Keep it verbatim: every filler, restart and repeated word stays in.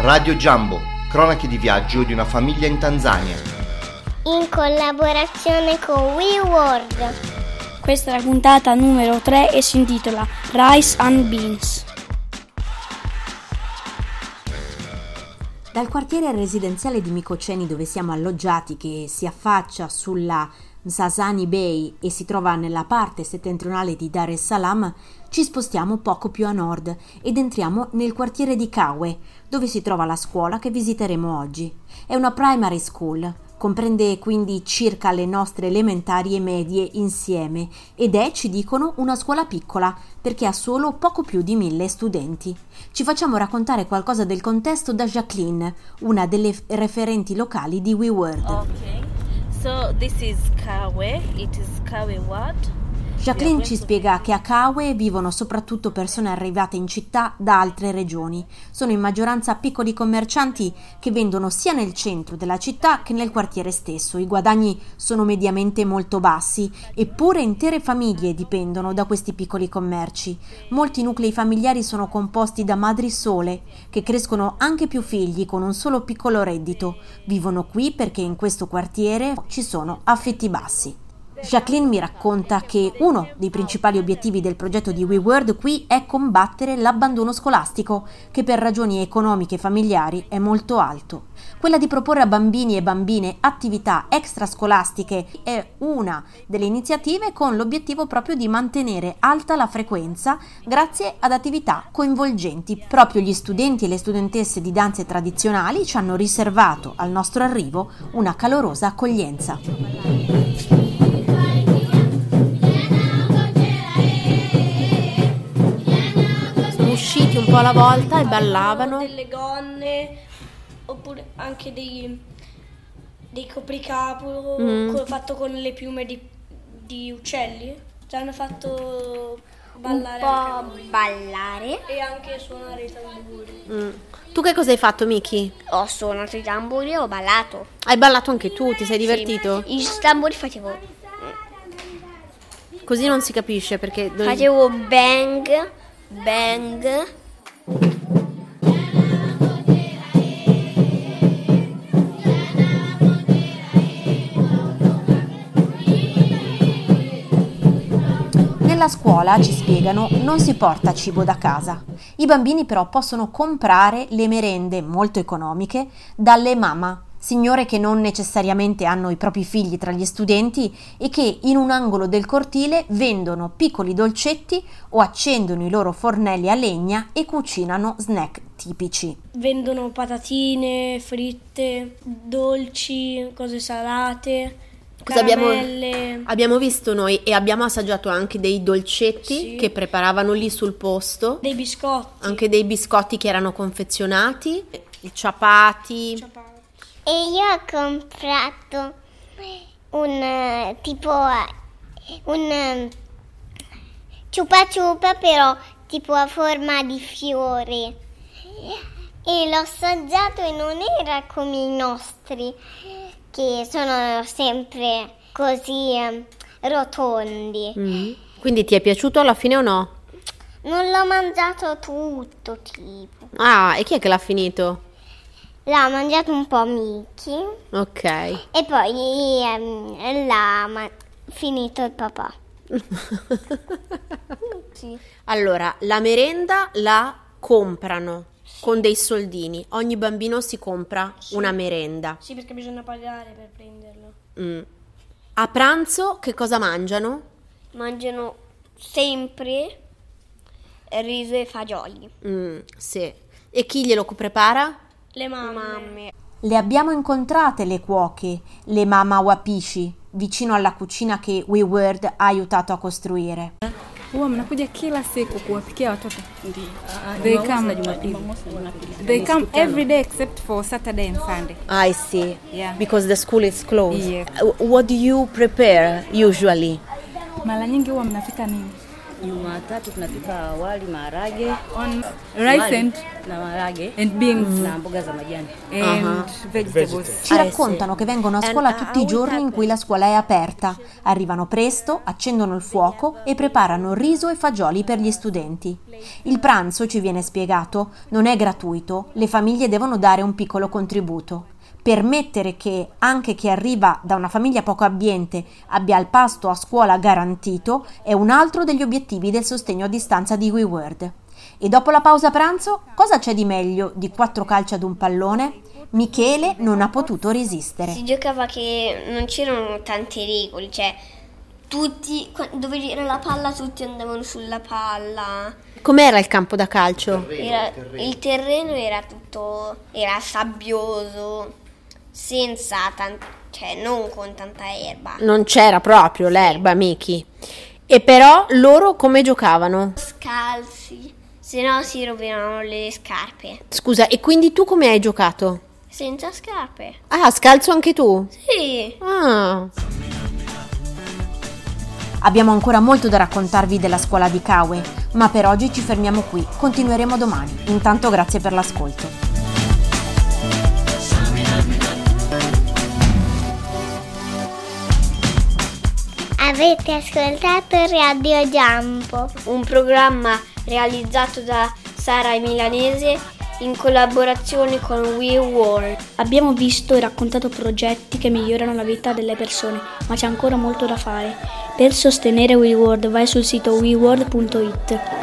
Radio Jumbo, cronache di viaggio di una famiglia in Tanzania. In collaborazione con WeWorld. Questa è la puntata numero tre e si intitola Rice and Beans. Dal quartiere residenziale di Mikocheni, dove siamo alloggiati, che si affaccia sulla Msasani Bay e si trova nella parte settentrionale di Dar es Salaam, ci spostiamo poco più a nord ed entriamo nel quartiere di Kawe, dove si trova la scuola che visiteremo oggi. È una primary school, comprende quindi circa le nostre elementari e medie insieme ed è, ci dicono, una scuola piccola perché ha solo poco più di mille studenti. Ci facciamo raccontare qualcosa del contesto da Jacqueline, una delle referenti locali di WeWorld. Okay. So this is Kawe. It is Kawe what? Jacqueline ci spiega che a Kawe vivono soprattutto persone arrivate in città da altre regioni. Sono in maggioranza piccoli commercianti che vendono sia nel centro della città che nel quartiere stesso. I guadagni sono mediamente molto bassi, eppure intere famiglie dipendono da questi piccoli commerci. Molti nuclei familiari sono composti da madri sole, che crescono anche più figli con un solo piccolo reddito. Vivono qui perché in questo quartiere ci sono affitti bassi. Jacqueline mi racconta che uno dei principali obiettivi del progetto di WeWorld qui è combattere l'abbandono scolastico, che per ragioni economiche e familiari è molto alto. Quella di proporre a bambini e bambine attività extrascolastiche è una delle iniziative con l'obiettivo proprio di mantenere alta la frequenza grazie ad attività coinvolgenti. Proprio gli studenti e le studentesse di danze tradizionali ci hanno riservato al nostro arrivo una calorosa accoglienza. Usciti un po' alla volta e ballavano. Delle gonne oppure anche dei, dei copricapo mm. co- fatto con le piume di, di uccelli. Ci hanno fatto ballare un po' anche noi. ballare E anche suonare i tamburi. Mm. Tu che cosa hai fatto, Miki? Ho suonato i tamburi e ho ballato. Hai ballato anche tu? Ti sei divertito? Sì. I tamburi facevo Così non si capisce perché dove... facevo bang bang. Nella scuola, ci spiegano, non si porta cibo da casa. I bambini però possono comprare le merende molto economiche dalle mamma, signore che non necessariamente hanno i propri figli tra gli studenti e che in un angolo del cortile vendono piccoli dolcetti o accendono i loro fornelli a legna e cucinano snack tipici. Vendono patatine fritte, dolci, cose salate, Cosa abbiamo, caramelle. abbiamo visto noi e abbiamo assaggiato anche dei dolcetti Sì. che preparavano lì sul posto, Dei biscotti. anche dei biscotti che erano confezionati, i ciapati. Ciapati. E io ho comprato un eh, tipo un eh, ciupa ciupa però tipo a forma di fiore e l'ho assaggiato e non era come i nostri che sono sempre così eh, rotondi. Mm. Quindi ti è piaciuto alla fine o no? Non l'ho mangiato tutto tipo. Ah, e chi è che l'ha finito? L'ha mangiato un po' Mickey. Ok. E poi ehm, l'ha ma- finito il papà. Sì. Allora, la merenda la comprano con dei soldini. Ogni bambino si compra Sì. una merenda. Sì, perché bisogna pagare per prenderlo. Mm. A pranzo che cosa mangiano? Mangiano sempre riso e fagioli. Mm, sì. E chi glielo prepara? Le mamme. Le abbiamo incontrate le cuoche, le mama wapishi, vicino alla cucina che WeWorld ha aiutato a costruire. Huwa mnakuja kila siku kuwapikia watoto? They come, they come every day except for Saturday and Sunday. I see. Yeah. Because the school is closed. Yes. Uh, What do you prepare usually? Mara nyingi huwa mnapika nini? Jumatatu tunapika wali maharage On rice wali and, na maharage and beans na mboga za majani. and Uh-huh. vegetables. Ci raccontano che vengono a scuola tutti i giorni in cui la scuola è aperta, arrivano presto, accendono il fuoco e preparano riso e fagioli per gli studenti. Il pranzo, ci viene spiegato, non è gratuito, le famiglie devono dare un piccolo contributo. Permettere che anche chi arriva da una famiglia poco abbiente abbia il pasto a scuola garantito è un altro degli obiettivi del sostegno a distanza di WeWorld. E dopo la pausa pranzo, cosa c'è di meglio di quattro calci ad un pallone? Michele non ha potuto resistere. Si giocava che non c'erano tante regole, cioè tutti, dove c'era la palla tutti andavano sulla palla. Com'era il campo da calcio? Era, il terreno era tutto, era sabbioso, senza tanto, cioè non con tanta erba. Non c'era proprio l'erba, Miki. E però loro come giocavano? Scalzi, se no si rovinavano le scarpe. Scusa, e quindi tu come hai giocato? Senza scarpe. Ah, scalzo anche tu? Sì. Ah. Abbiamo ancora molto da raccontarvi della scuola di Kawe, ma per oggi ci fermiamo qui, continueremo domani. Intanto grazie per l'ascolto. Avete ascoltato Radio Giampo, un programma realizzato da Sara Milanese in collaborazione con WeWorld. Abbiamo visto e raccontato progetti che migliorano la vita delle persone, ma c'è ancora molto da fare. Per sostenere WeWorld vai sul sito we world punto it.